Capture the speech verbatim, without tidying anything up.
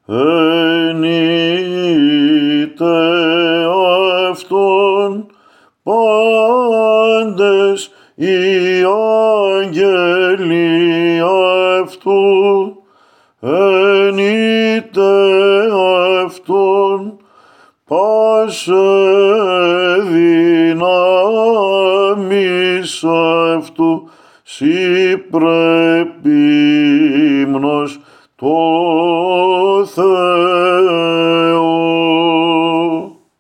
ενείτε αυτόν πάντες οι άγγελοι αυτού, ενείτε αυτόν πάσε δυνάμεις αυτού, σοι πρέπει ύμνος το Θεό.